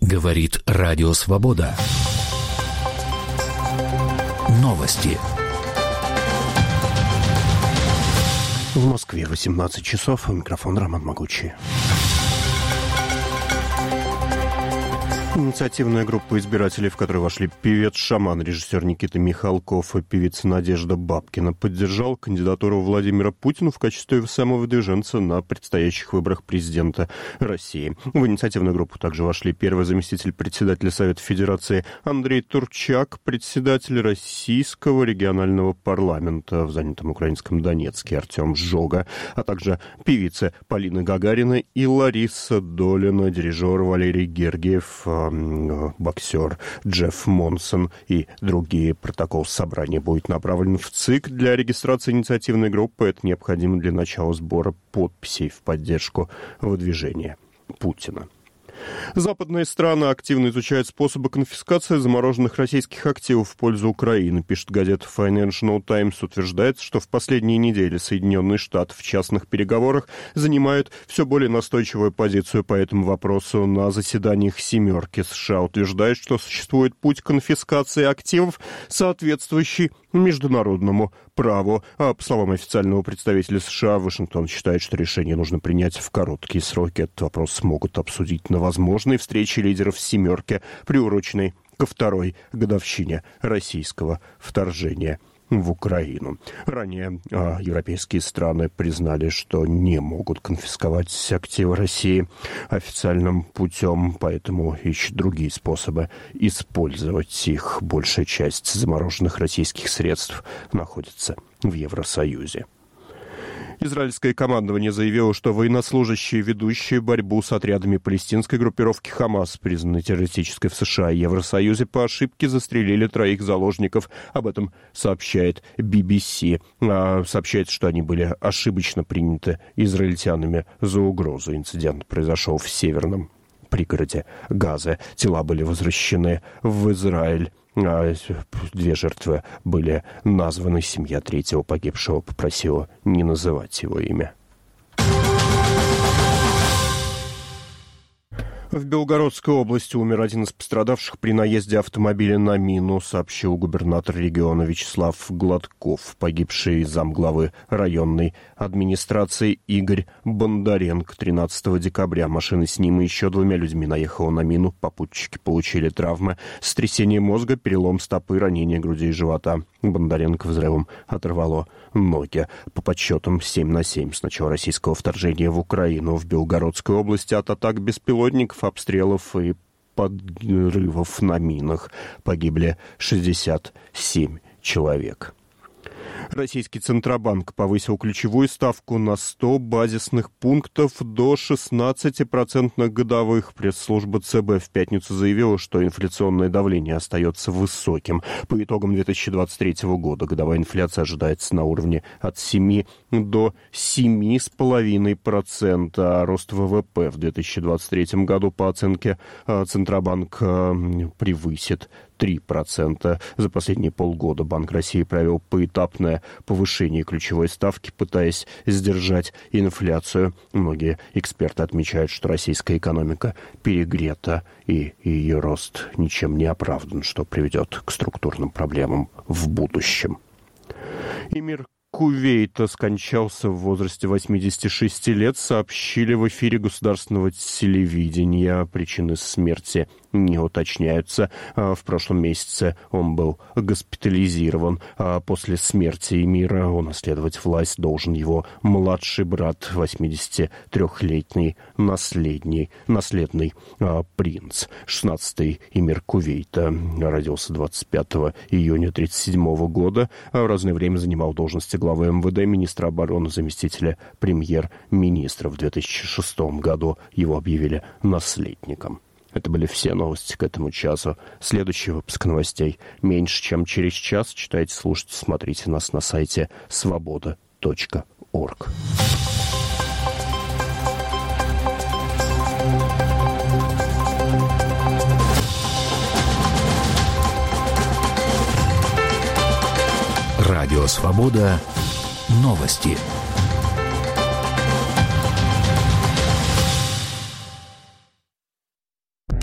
Говорит Радио Свобода. Новости. В Москве 18 часов. Микрофон Роман Могучий. Инициативная группа избирателей, в которую вошли певец-шаман, режиссер Никита Михалков и певица Надежда Бабкина, поддержал кандидатуру Владимира Путина в качестве самовыдвиженца на предстоящих выборах президента России. В инициативную группу также вошли первый заместитель председателя Совета Федерации Андрей Турчак, председатель Российского регионального парламента в занятом украинском Донецке Артем Жога, а также певицы Полина Гагарина и Лариса Долина, дирижер Валерий Гергиев, боксер Джефф Монсон и другие. Протокол собрания будет направлен в ЦИК для регистрации инициативной группы. Это необходимо для начала сбора подписей в поддержку выдвижения Путина. Западные страны активно изучают способы конфискации замороженных российских активов в пользу Украины, пишет газета Financial Times. Утверждается, что в последние недели Соединенные Штаты в частных переговорах занимают все более настойчивую позицию по этому вопросу. На заседаниях «семерки» США утверждают, что существует путь конфискации активов, соответствующий международному праву. А по словам официального представителя США, Вашингтон считает, что решение нужно принять в короткие сроки. Этот вопрос смогут обсудить на возможной встрече лидеров «семерки», приуроченной ко второй годовщине российского вторжения в Украину. Ранее европейские страны признали, что не могут конфисковать активы России официальным путем, поэтому ищут другие способы использовать их. Большая часть замороженных российских средств находится в Евросоюзе. Израильское командование заявило, что военнослужащие, ведущие борьбу с отрядами палестинской группировки «Хамас», признанной террористической в США и Евросоюзе, по ошибке застрелили 3 заложников. Об этом сообщает BBC. Сообщается, что они были ошибочно приняты израильтянами за угрозу. Инцидент произошел в северном пригороде Газы. Тела были возвращены в Израиль. 2 жертвы были названы. Семья 3-го погибшего попросила не называть его имя. В Белгородской области умер один из пострадавших при наезде автомобиля на мину, сообщил губернатор региона Вячеслав Гладков. Погибший замглавы районной администрации Игорь Бондаренко 13 декабря. Машина с ним и еще 2 людьми наехала на мину. Попутчики получили травмы: сотрясение мозга, перелом стопы, ранение груди и живота. Бондаренко взрывом оторвало ноги. По подсчетам 7/7 с начала российского вторжения в Украину в Белгородской области от атак беспилотников, обстрелов и подрывов на минах погибли 67 человек. Российский Центробанк повысил ключевую ставку на 100 базисных пунктов до 16% годовых. Пресс-служба ЦБ в пятницу заявила, что инфляционное давление остается высоким. По итогам 2023 года годовая инфляция ожидается на уровне от 7 до 7,5%, а рост ВВП в 2023 году, по оценке Центробанк, превысит 3%. За последние полгода Банк России провел поэтапное повышение ключевой ставки, пытаясь сдержать инфляцию. Многие эксперты отмечают, что российская экономика перегрета и ее рост ничем не оправдан, что приведет к структурным проблемам в будущем. Эмир Кувейта скончался в возрасте 86 лет, сообщили в эфире государственного телевидения. Причины смерти не уточняются. В прошлом месяце он был госпитализирован. После смерти эмира унаследовать власть должен его младший брат, 83-летний наследный принц. 16-й эмир Кувейта родился 25 июня 1937 года. В разное время занимал должности главы МВД, министра обороны, заместителя премьер-министра. В 2006 году его объявили наследником. Это были все новости к этому часу. Следующий выпуск новостей меньше, чем через час. Читайте, слушайте, смотрите нас на сайте svoboda.org. Радио «Свобода». Новости.